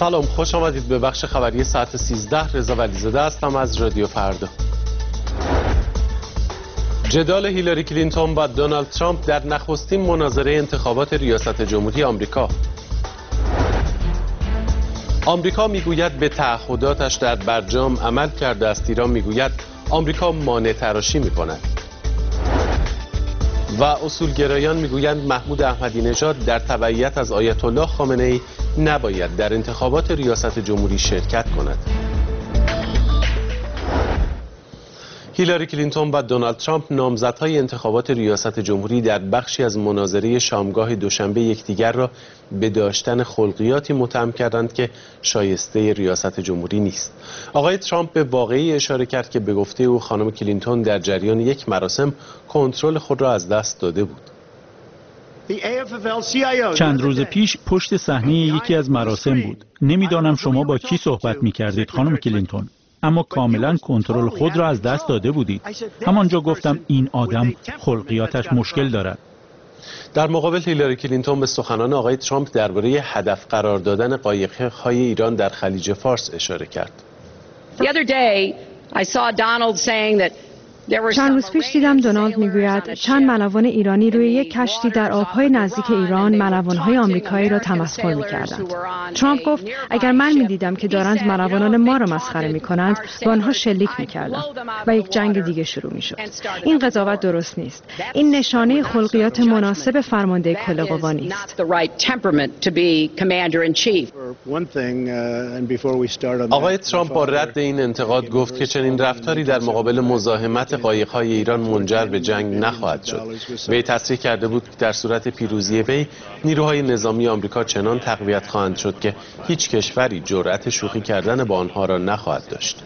سلام، خوش آمدید به بخش خبری ساعت 13. رضا ولیزاده هستم از رادیو فردا. جدال هیلاری کلینتون و دونالد ترامپ در نخستین مناظره انتخابات ریاست جمهوری آمریکا. آمریکا میگوید به تعهداتش در برجام عمل کرده است. ایران میگوید آمریکا مانع تراشی میکند. و اصولگرایان میگویند محمود احمدی نژاد در تبعیت از آیت الله خامنه ای نباید در انتخابات ریاست جمهوری شرکت کند. هیلاری کلینتون و دونالد ترامپ نامزدهای انتخابات ریاست جمهوری در بخشی از مناظره شامگاه دوشنبه یکدیگر را به داشتن خلقیاتی متهم کردند که شایسته ریاست جمهوری نیست. آقای ترامپ به واقعی اشاره کرد که به گفته او خانم کلینتون در جریان یک مراسم کنترل خود را از دست داده بود. چند روز پیش پشت صحنه یکی از مراسم بود. نمیدانم شما با کی صحبت می‌کردید خانم کلینتون، اما کاملا کنترل خود را از دست داده بودید. همانجا گفتم این آدم خلقیاتش مشکل دارد. در مقابل هیلاری کلینتون به سخنان آقای ترامپ درباره هدف قرار دادن قایق‌های ایران در خلیج فارس اشاره کرد. چند روز پیش دیدم دونالد میگوید چند ملوان ایرانی روی یک کشتی در آبهای نزدیک ایران ملوانهای آمریکایی را تمسخر میکردند. ترامپ گفت اگر من میدیدم که دارند ملوانان ما را مسخره میکنند به آنها شلیک میکردم و یک جنگ دیگه شروع میشد. این قضاوت درست نیست. این نشانه خلقیات مناسب فرمانده کل قوا نیست. آقای ترامپ با رد این انتقاد گفت که چنین رفتاری در مقابل مزاحمت قایق‌های ایران منجر به جنگ نخواهد شد. وی تصریح کرده بود که در صورت پیروزی وی نیروهای نظامی آمریکا چنان تقویت خواهند شد که هیچ کشوری جرأت شوخی کردن با آنها را نخواهد داشت.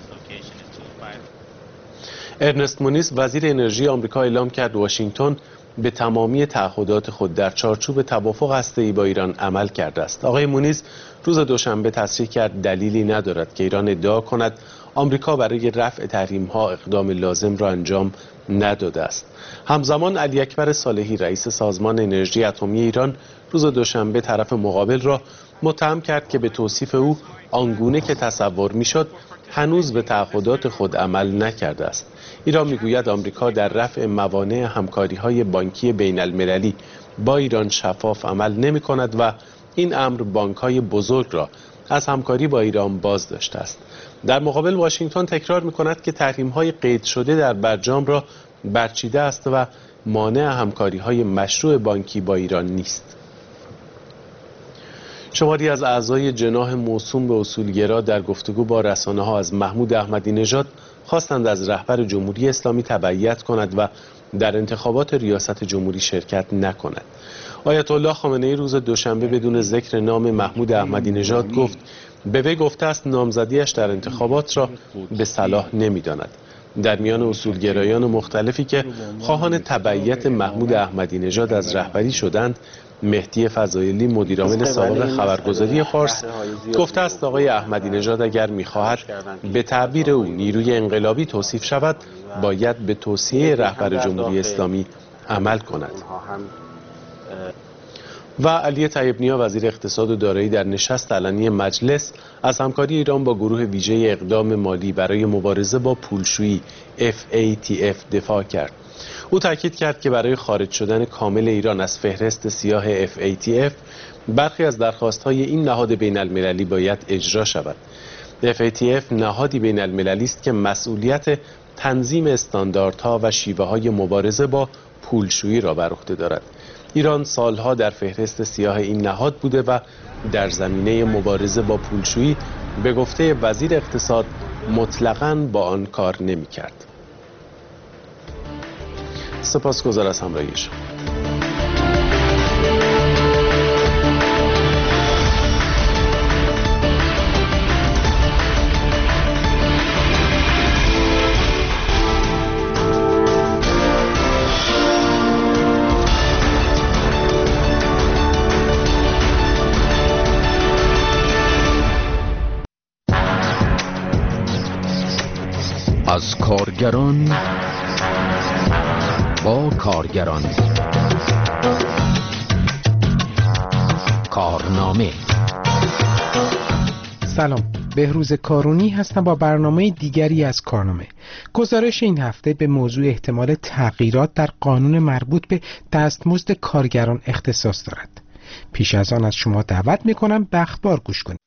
ارنست مونیز وزیر انرژی آمریکا اعلام کرد واشنگتن به تمامی تعهدات خود در چارچوب توافق هسته‌ای با ایران عمل کرده است. آقای مونیز روز دوشنبه تصریح کرد دلیلی ندارد که ایران ادعا کند آمریکا برای رفع تحریم‌ها اقدام لازم را انجام نداده است. همزمان علی اکبر صالحی رئیس سازمان انرژی اتمی ایران روز دوشنبه طرف مقابل را متهم کرد که به توصیف او آنگونه که تصور میشد هنوز به تعهدات خود عمل نکرده است. ایران میگوید آمریکا در رفع موانع همکاری‌های بانکی بین‌المللی با ایران شفاف عمل نمی‌کند و این امر بانک‌های بزرگ را از همکاری با ایران باز داشته است. در مقابل واشنگتن تکرار می‌کند که تحریم‌های قید شده در برجام را برچیده است و مانع همکاری‌های مشروع بانکی با ایران نیست. شماری از اعضای جناح موسوم به اصولگرا در گفتگو با رسانه‌ها از محمود احمدی نژاد خواستند از رهبر جمهوری اسلامی تبعیت کند و در انتخابات ریاست جمهوری شرکت نکند. آیت الله خامنه ای روز دوشنبه بدون ذکر نام محمود احمدی نژاد گفت به وی گفته است نامزدیش در انتخابات را به صلاح نمی‌داند. در میان اصولگرایان مختلفی که خواهان تبعیت محمود احمدی نژاد از رهبری شدند، مهدی فضایلی مدیرعامل سابق خبرگزاری فارس گفته است آقای احمدی نژاد اگر می‌خواهد به تعبیر او نیروی انقلابی توصیف شود باید به توصیه رهبر جمهوری اسلامی عمل کند. و علی طیب‌نیا وزیر اقتصاد و دارایی در نشست علنی مجلس از همکاری ایران با گروه ویژه اقدام مالی برای مبارزه با پولشویی FATF دفاع کرد. او تاکید کرد که برای خارج شدن کامل ایران از فهرست سیاه FATF برخی از درخواست‌های این نهاد بین‌المللی باید اجرا شود. FATF نهادی بین‌المللی است که مسئولیت تنظیم استانداردها و شیوه‌های مبارزه با پولشویی را بر عهده دارد. ایران سالها در فهرست سیاه این نهاد بوده و در زمینه مبارزه با پولشویی به گفته وزیر اقتصاد مطلقاً با آن کار نمی‌کرد. سپاسگزار از همراهی شما. از کارگران با کارگران، کارنامه سلام، بهروز کارونی هستم با برنامه دیگری از کارنامه. گزارش این هفته به موضوع احتمال تغییرات در قانون مربوط به دستمزد کارگران اختصاص دارد. پیش از آن از شما دعوت میکنم به اخبار گوش کنید.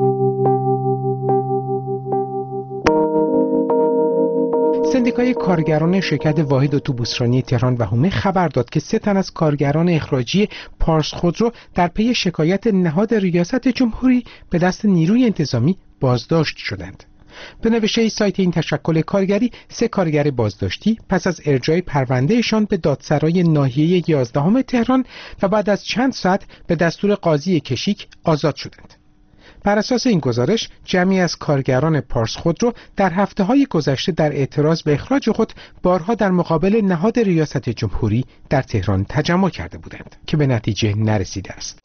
سندیکای کارگران شرکت واحد اتوبوسرانی تهران و هومه خبر داد که 3 تن از کارگران اخراجی پارس خودرو در پی شکایت نهاد ریاست جمهوری به دست نیروی انتظامی بازداشت شدند. به نوشته سایت این تشکل کارگری 3 کارگر بازداشتی پس از ارجاع پروندهشان به دادسرای ناحیه 11 تهران و بعد از چند ساعت به دستور قاضی کشیک آزاد شدند. بر اساس این گزارش جمعی از کارگران پارس خودرو در هفته‌های گذشته در اعتراض به اخراج خود بارها در مقابل نهاد ریاست جمهوری در تهران تجمع کرده بودند که به نتیجه نرسیده است.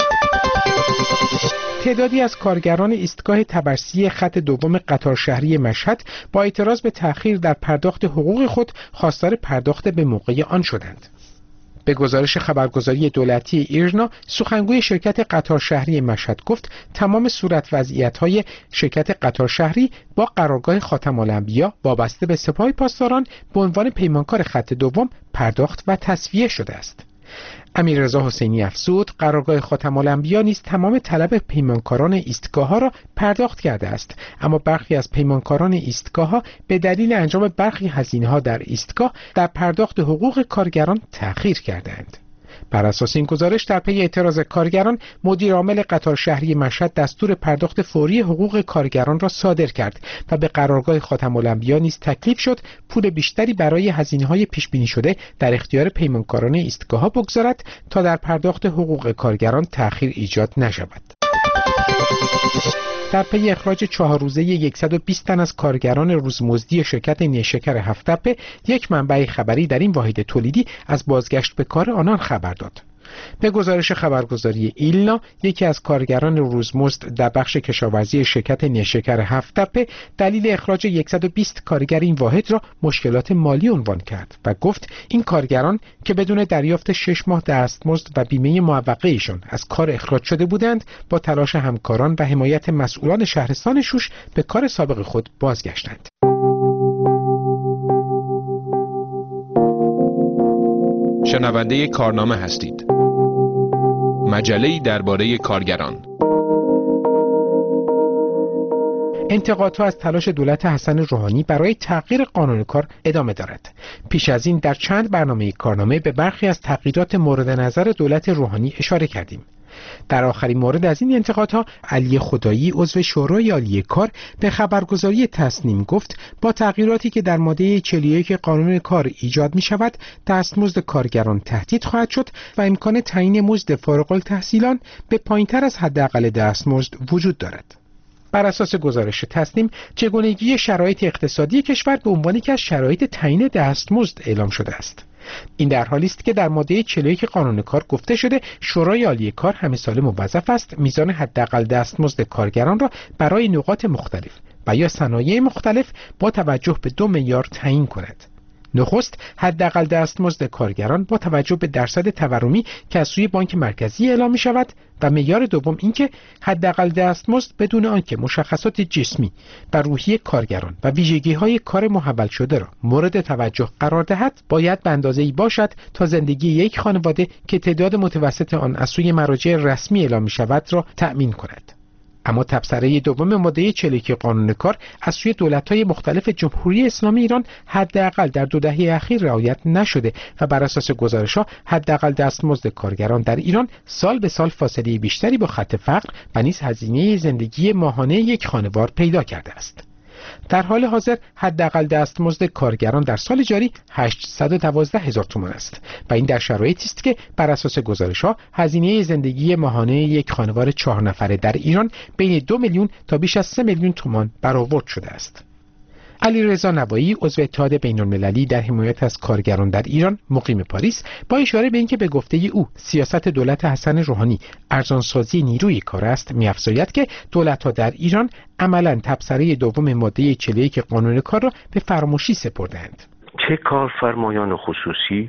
تعدادی از کارگران ایستگاه تبرسی خط دوم قطار شهری مشهد با اعتراض به تأخیر در پرداخت حقوق خود خواستار پرداخت به موقع آن شدند. به گزارش خبرگزاری دولتی ایرنا، سخنگوی شرکت قطار شهری مشهد گفت تمام صورت وضعیت‌های شرکت قطار شهری با قرارگاه خاتم الانبیا وابسته به سپاه پاسداران به عنوان پیمانکار خط دوم پرداخت و تسویه شده است. امیررضا حسینی افزود قرارگاه خاتم الانبیا نیز تمام طلب پیمانکاران ایستگاه‌ها را پرداخت کرده است، اما برخی از پیمانکاران ایستگاه‌ها به دلیل انجام برخی هزینه‌ها در ایستگاه در پرداخت حقوق کارگران تأخیر کردند. بر اساس این گزارش در پی اعتراض کارگران، مدیر عامل قطار شهری مشهد دستور پرداخت فوری حقوق کارگران را صادر کرد و به قرارگاه خاتم الانبیا نیز تکلیف شد پول بیشتری برای هزینه‌های پیش بینی شده در اختیار پیمانکاران ایستگاه‌ها بگذارد تا در پرداخت حقوق کارگران تأخیر ایجاد نشود. در پی اخراج 4 روزه 120 تن از کارگران روزمزدی شرکت نیشکر هفت‌تپه، یک منبع خبری در این واحد تولیدی از بازگشت به کار آنان خبر داد. به گزارش خبرگزاری ایلنا، یکی از کارگران روزمزد در بخش کشاورزی شرکت نیشکر هفت‌تپه دلیل اخراج 120 کارگر این واحد را مشکلات مالی عنوان کرد و گفت این کارگران که بدون دریافت 6 ماه دستمزد و بیمه معوقه‌ایشان از کار اخراج شده بودند، با تلاش همکاران و حمایت مسئولان شهرستان شوش به کار سابق خود بازگشتند. شنونده کارنامه هستید. مجله‌ای درباره کارگران. انتقادها از تلاش دولت حسن روحانی برای تغییر قانون کار ادامه دارد. پیش از این در چند برنامه کارنامه به برخی از تغییرات مورد نظر دولت روحانی اشاره کردیم. در آخرین مورد از این انتقادها، علی خدایی عضو شورای عالی کار به خبرگزاری تصنیم گفت با تغییراتی که در ماده 41 قانون کار ایجاد می شود، دستمزد کارگران تهدید خواهد شد و امکان تعیین مزد فارغ التحصیلان به پایینتر از حداقل دستمزد وجود دارد. بر اساس گزارش تصنیم، چگونگی شرایط اقتصادی کشور به عنوان یکی از شرایط تعیین دستمزد اعلام شده است. این در حالی است که در ماده 41 قانون کار گفته شده شورای عالی کار همه ساله موظف است میزان حداقل دستمزد کارگران را برای نقاط مختلف و یا صنایع مختلف با توجه به 2 معیار تعیین کند. نخست، حداقل دستمزد کارگران با توجه به درصد تورمی که از سوی بانک مرکزی اعلام می شود و معیار دوم اینکه حداقل دستمزد بدون آنکه مشخصات جسمی و روحی کارگران و ویژگی‌های کار محول شده را مورد توجه قرار دهد، باید به اندازه‌ای باشد تا زندگی یک خانواده که تعداد متوسط آن از سوی مراجع رسمی اعلام می شود را تأمین کند. اما تبصره دوم ماده 41 قانون کار از سوی دولت‌های مختلف جمهوری اسلامی ایران حداقل در 2 دهه اخیر رعایت نشده و بر اساس گزارش‌ها حداقل دستمزد کارگران در ایران سال به سال فاصله بیشتری با خط فقر و نیز هزینه زندگی ماهانه یک خانوار پیدا کرده است. در حال حاضر حداقل دستمزد کارگران در سال جاری 812,000 تومان است و این در شرایطی است که بر اساس گزارش‌ها هزینه زندگی ماهانه یک خانوار 4 نفره در ایران بین 2 میلیون تا بیش از 3 میلیون تومان برآورد شده است. علیرضا نوایی عضو اتحاد بین‌المللی در حمایت از کارگران در ایران مقیم پاریس با اشاره به اینکه به گفته او سیاست دولت حسن روحانی ارزانسازی نیروی کار است، می‌افزاید که دولت‌ها در ایران عملاً تبصره دوم ماده 41 قانون کار را به فراموشی سپردند. چه کارفرمایان خصوصی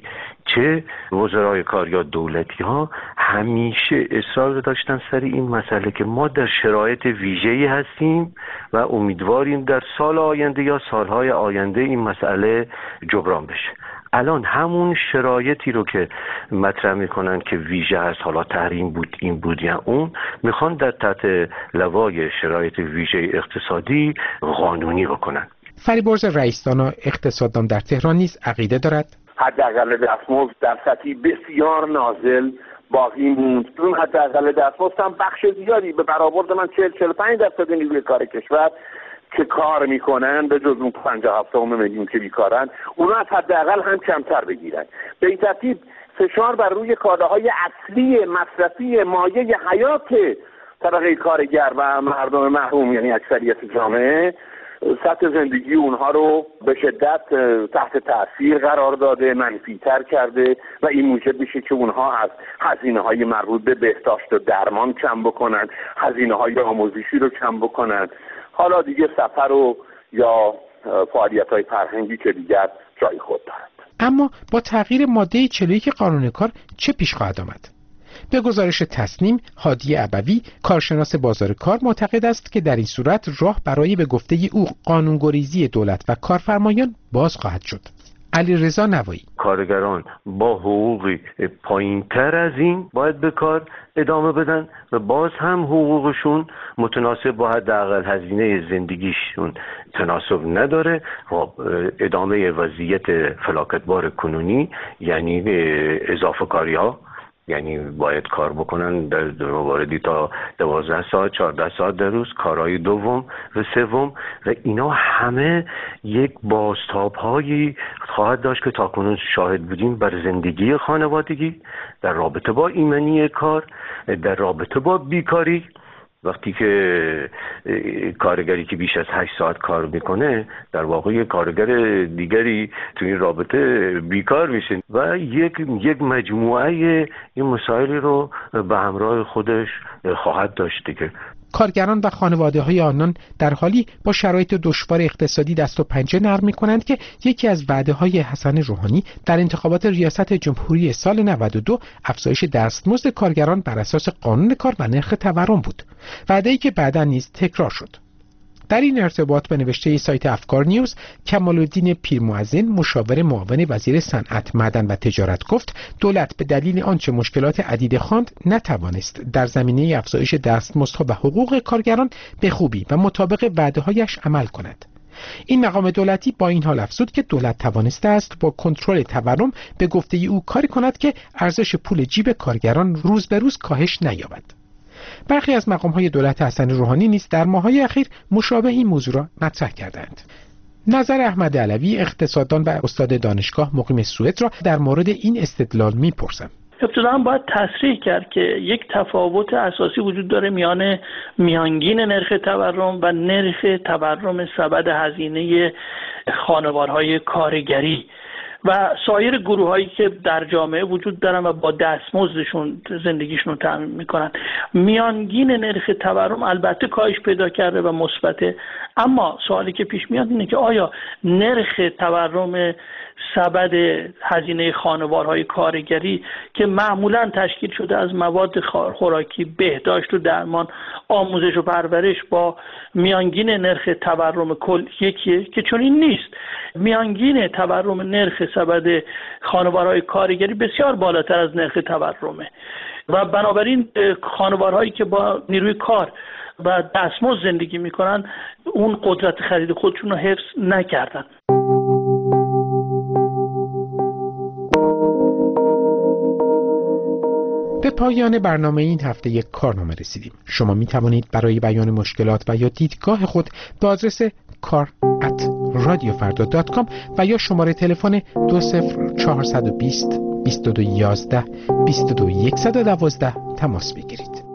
چه وزرای کار یا دولتی ها همیشه اصرار داشتن سر این مسئله که ما در شرایط ویژه‌ای هستیم و امیدواریم در سال آینده یا سالهای آینده این مسئله جبران بشه. الان همون شرایطی رو که مطرح میکنن که ویژه هست، حالا تحریم بود این بود یا اون، میخوان در تحت لوای شرایط ویژه اقتصادی قانونی بکنن. فریبرز رئیسدانا اقتصاددان در تهران نیز عقیده دارد حداقل دستمزد در سطحی بسیار نازل باقی موند. اون حداقل دستمزد هم بخش زیادی به برآورد من 40-45% نیروی کار کشور که کار میکنن به جز اون 57 میلیون که بیکارن، اونا از حداقل هم کمتر بگیرن. به این ترتیب فشار بر روی کالاهای اصلی مصرفی مایه حیات طبقه کارگر و مردم محروم، یعنی اکثریت جامعه، سطح زندگی اونها رو به شدت تحت تاثیر قرار داده، منفی‌تر کرده و این موجب میشه که اونها از هزینه‌های مربوط به بهداشت و درمان کم بکنن، هزینه‌های آموزشی رو کم بکنن. حالا دیگه سفر و یا فعالیت‌های فرهنگی که دیگر جای خود دارد. اما با تغییر ماده 41 قانون کار چه پیش خواهد آمد؟ به گزارش تصنیم، هادی ابوی، کارشناس بازار کار، معتقد است که در این صورت راه برای به گفته او قانونگریزی دولت و کارفرمایان باز خواهد شد. علیرضا نوایی: کارگران با حقوقی پایین‌تر از این باید به کار ادامه بدن و باز هم حقوقشون متناسب با حداقل هزینه زندگیشون تناسب نداره. ادامه وضعیت فلاکتبار کنونی یعنی اضافه کاری‌ها، یعنی باید کار بکنن در مواردی تا 12 ساعت 14 ساعت در روز، کارهای دوم و سوم، و اینا همه یک بازتاب‌هایی خواهد داشت که تاکنون شاهد بودیم بر زندگی خانوادگی، در رابطه با ایمنی کار، در رابطه با بیکاری. وقتی که کارگری که بیش از 8 ساعت کار میکنه در واقع یک کارگر دیگری تو این رابطه بیکار میشه و یک مجموعه این مسائلی رو به همراه خودش خواهد داشت دیگه. کارگران و خانواده‌های آنان در حالی با شرایط دشوار اقتصادی دست و پنجه نرم می‌کنند که یکی از وعده‌های حسن روحانی در انتخابات ریاست جمهوری سال 92 افزایش دستمزد کارگران بر اساس قانون کار و نرخ تورم بود، وعده‌ای که بعداً نیز تکرار شد. در این ارتباط به نوشته سایت افکار نیوز، کمال‌الدین پیرمؤذن، مشاور معاون وزیر صنعت، معدن و تجارت گفت دولت به دلیل آنچه مشکلات عدیده خواند نتوانست در زمینه افزایش دستمزدها و حقوق کارگران به خوبی و مطابق وعده‌هایش عمل کند. این مقام دولتی با این حال افزود که دولت توانسته است با کنترل تورم به گفته او کاری کند که ارزش پول جیب کارگران روز به روز کاهش نیابد. برخی از مقام‌های دولت حسن روحانی نیز در ماه‌های اخیر مشابه این موضوع را مطرح کردند. نظر احمد علوی، اقتصاددان و استاد دانشگاه مقیم سوئد، را در مورد این استدلال می‌پرسم. ابتداً باید تصریح کرد که یک تفاوت اساسی وجود داره میان میانگین نرخ تورم و نرخ تورم سبد هزینه خانوارهای کارگری و سایر گروه‌هایی که در جامعه وجود دارن و با دستمزدشون زندگیشون رو تامین میکنن. میانگین نرخ تورم البته کاهش پیدا کرده و مثبته، اما سوالی که پیش میاد اینه که آیا نرخ تورم سبد هزینه خانوارهای کارگری که معمولاً تشکیل شده از مواد خوراکی، بهداشت و درمان، آموزش و پرورش با میانگین نرخ تورم کل یکیه؟ که چون این نیست. میانگین تورم نرخ سبد خانوارهای کارگری بسیار بالاتر از نرخ تورمه و بنابراین خانوارهایی که با نیروی کار و دستمزد زندگی میکنن اون قدرت خرید خودشون رو حفظ نکردن. به پایان برنامه این هفته یک کارنامه رسیدیم. شما می توانید برای بیان مشکلات و یا دیدگاه خود به آدرس kar@radiofarda.com و یا شماره تلفن 20420 2211 22112 تماس بگیرید.